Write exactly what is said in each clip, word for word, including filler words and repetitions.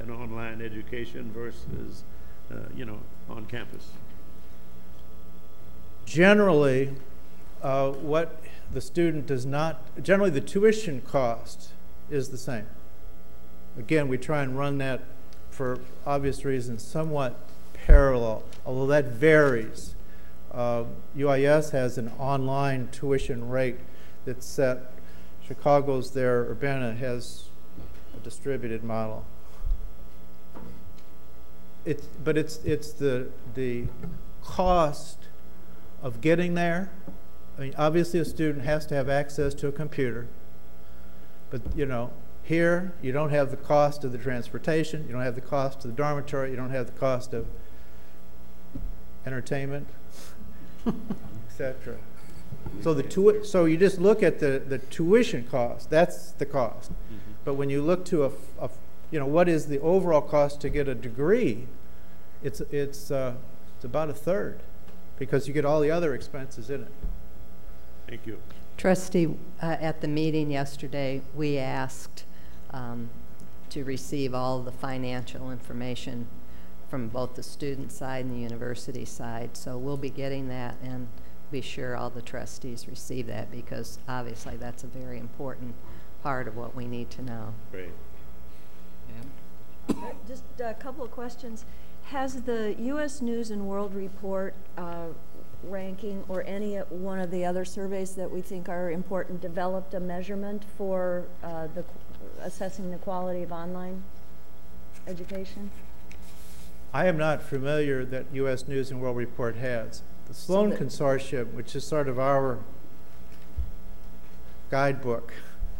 an online education versus, uh, you know, on campus? Generally, uh, what the student does not, generally the tuition cost is the same. Again, we try and run that, for obvious reasons, somewhat parallel, although that varies. Uh, U I S has an online tuition rate that's set. Chicago's there, Urbana has a distributed model. It's, but it's, it's the, the cost of getting there. I mean, obviously a student has to have access to a computer, but you know, here you don't have the cost of the transportation, you don't have the cost of the dormitory, you don't have the cost of entertainment, et cetera. So the tu so you just look at the the tuition cost. That's the cost. Mm-hmm. But when you look to a, a, you know, what is the overall cost to get a degree? It's it's uh, it's about a third, because you get all the other expenses in it. Thank you. Trustee, uh, at the meeting yesterday, we asked um, to receive all the financial information from both the student side and the university side. So we'll be getting that, and be sure all the trustees receive that, because obviously that's a very important part of what we need to know. Great. Uh, just a couple of questions. Has the U S News and World Report uh, ranking, or any one of the other surveys that we think are important, developed a measurement for uh, the assessing the quality of online education? I am not familiar that U S News and World Report has. The Sloan so Consortium, which is sort of our guidebook,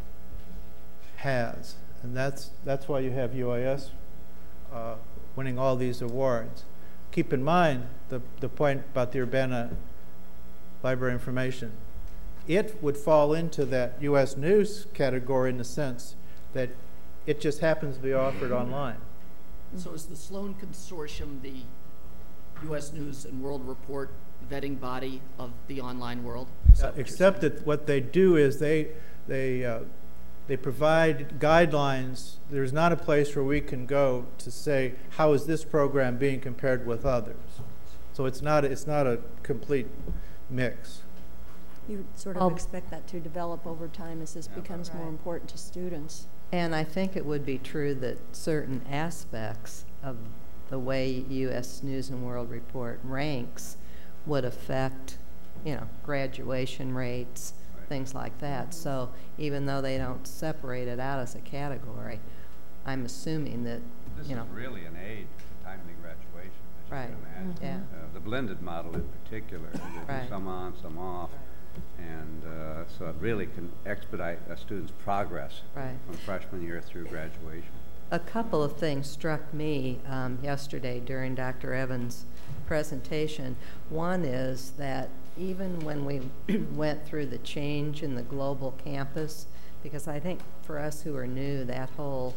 has, and that's that's why you have U I S uh, winning all these awards. Keep in mind the the point about the Urbana Library Information. It would fall into that U S News category in the sense that it just happens to be offered online. So is the Sloan Consortium the U S News and World Report vetting body of the online world? Uh, except that what they do is they they uh, they provide guidelines. There's not a place where we can go to say, how is this program being compared with others? So it's not it's not a complete mix. You sort of I'll expect that to develop over time as this yeah, becomes right. more important to students. And I think it would be true that certain aspects of the way U S News and World Report ranks would affect, you know, graduation rates, right. things like that. So even though they don't separate it out as a category, I'm assuming that, this you know. This is really an aid to timely graduation, as right. you can imagine. Mm-hmm. uh, the blended model in particular, right. some on, some off. Right. And uh, so it really can expedite a student's progress right. from freshman year through graduation. A couple of things struck me um, yesterday during Doctor Evans' presentation. One is that even when we went through the change in the global campus, because I think for us who are new, that whole,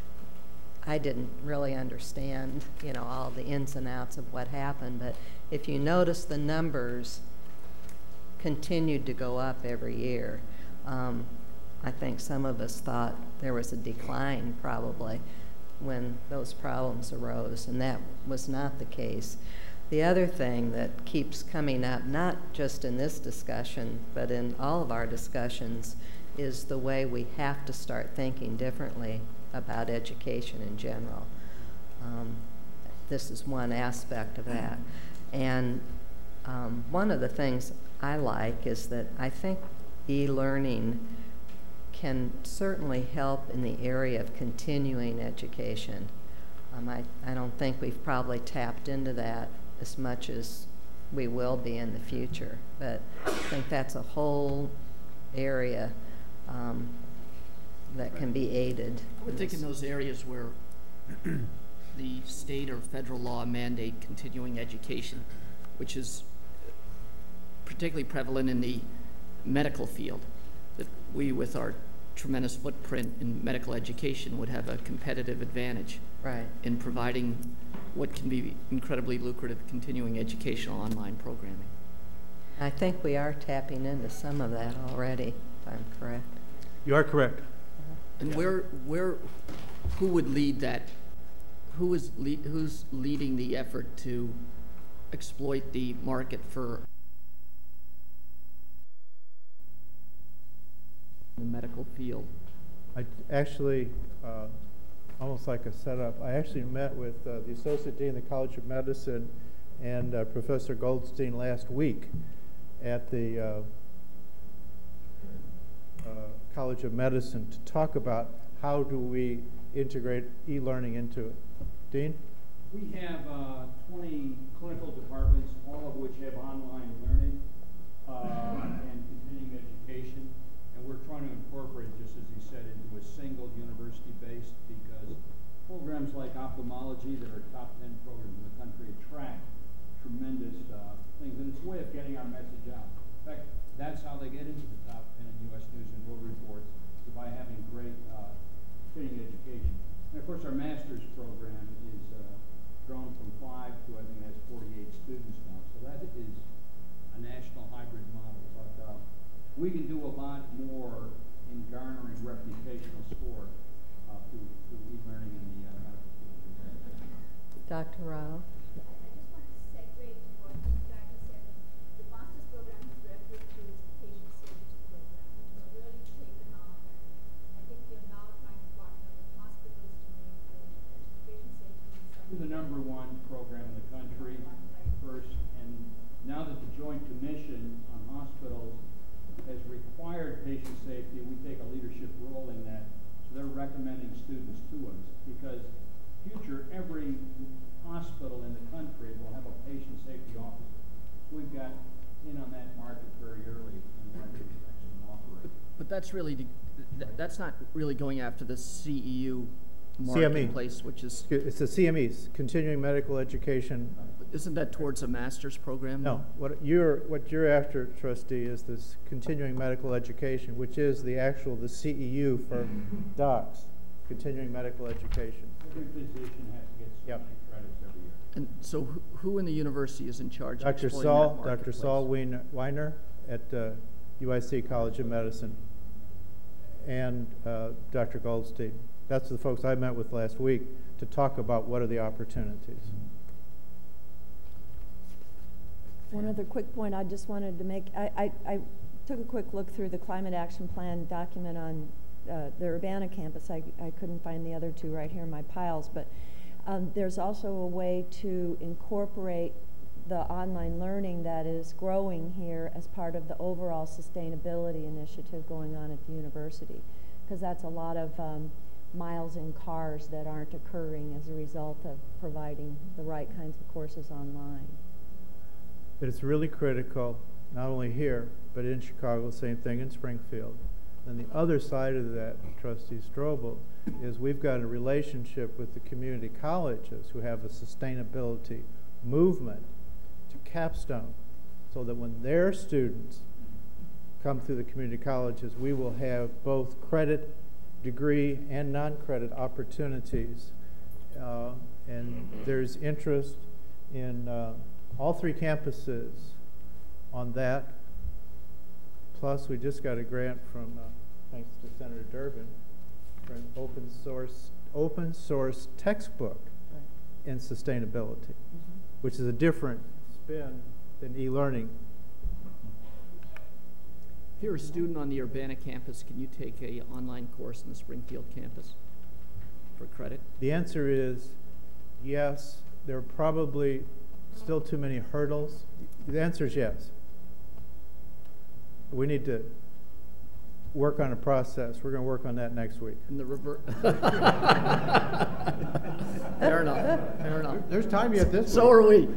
I didn't really understand, you know, all the ins and outs of what happened, but if you notice, the numbers continued to go up every year. Um, I think some of us thought there was a decline probably when those problems arose, and that was not the case. The other thing that keeps coming up, not just in this discussion, but in all of our discussions, is the way we have to start thinking differently about education in general. Um, this is one aspect of that. And um, one of the things I like is that I think e-learning can certainly help in the area of continuing education. Um, I, I don't think we've probably tapped into that as much as we will be in the future, but I think that's a whole area um, that can be aided. I would think in those areas where the state or federal law mandate continuing education, which is particularly prevalent in the medical field, that we, with our tremendous footprint in medical education, would have a competitive advantage right. in providing what can be incredibly lucrative continuing educational online programming. I think we are tapping into some of that already, if I'm correct. You are correct. And yeah. where, where, who would lead that who is le who's leading the effort to exploit the market for the medical field? I actually, uh, almost like a setup, I actually met with uh, the Associate Dean of the College of Medicine and uh, Professor Goldstein last week at the uh, uh, College of Medicine to talk about how do we integrate e-learning into it. Dean? We have uh, twenty clinical departments, all of which have online learning uh, and continuing education, and we're trying to incorporate, just as he said, into a single university base, because programs like ophthalmology that are top ten programs in the country attract tremendous uh, things, and it's a way of getting our message out. In fact, that's how they get into the top ten in U S News and World Report, is by having great uh, continuing education. And of course, our master's program is uh, grown from five to, I think, it has forty-eight students now. So that is a national hybrid model. But uh, we can do a lot more in garnering reputational score uh, through, through e-learning in the uh, medical field. Doctor Rao? I just want to segue to what Doctor said. The master's program is referred to as the patient safety program, which has really taken off. And I think we are now trying to partner with hospitals to make the patient safety something. We're the number one program in the country first, and now that the Joint Commission on Hospitals has required patient safety, we take a leadership role in that. So they're recommending students to us, because future every hospital in the country will have a patient safety officer. We've got in on that market very early and we're actually operate. But that's really the, th that's not really going after the C E U C M E. marketplace, which is It's the C M Es, Continuing Medical Education. isn't that towards a master's program? No, what you're, what you're after, trustee, is this Continuing Medical Education, which is the actual, the C E U for docs, Continuing Medical Education. Every physician has to get so Yep. many credits every year. And so who, who in the university is in charge of Doctor exploiting Saul, that Doctor marketplace? Saul Weiner, Weiner at uh, U I C College of Medicine, and uh, Doctor Goldstein. That's the folks I met with last week to talk about what are the opportunities. One other quick point I just wanted to make. I, I, I took a quick look through the Climate Action Plan document on uh, the Urbana campus. I, I couldn't find the other two right here in my piles, but um, there's also a way to incorporate the online learning that is growing here as part of the overall sustainability initiative going on at the university, because that's a lot of um, miles in cars that aren't occurring as a result of providing the right kinds of courses online. But it's really critical, not only here, but in Chicago, same thing in Springfield. And the other side of that, Trustee Strobel, is we've got a relationship with the community colleges who have a sustainability movement to Capstone, so that when their students come through the community colleges, we will have both credit, degree, and non-credit opportunities. Uh, and there's interest in uh, all three campuses on that. Plus, we just got a grant from, uh, thanks to Senator Durbin, for an open source, open source textbook Right. in sustainability, Mm-hmm. which is a different spin than e-learning. If you're a student on the Urbana campus, can you take a online course in the Springfield campus for credit? The answer is yes. There are probably still too many hurdles. The answer is yes. We need to work on a process. We're going to work on that next week. In the reverse. Fair enough. Fair enough. There's time yet this So are we.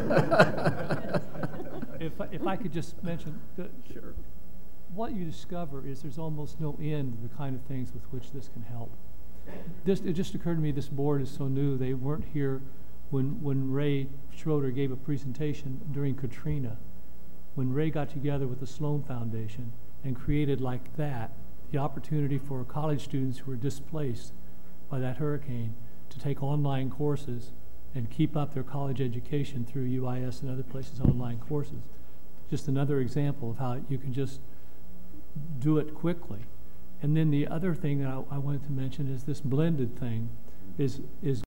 If, I- if I could just mention, that Sure. what you discover is there's almost no end to the kind of things with which this can help. This, it just occurred to me this board is so new, they weren't here when, when Ray Schroeder gave a presentation during Katrina. When Ray got together with the Sloan Foundation and created like that the opportunity for college students who were displaced by that hurricane to take online courses and keep up their college education through U I S and other places online courses. Just another example of how you can just do it quickly. And then the other thing that I, I wanted to mention is this blended thing is, is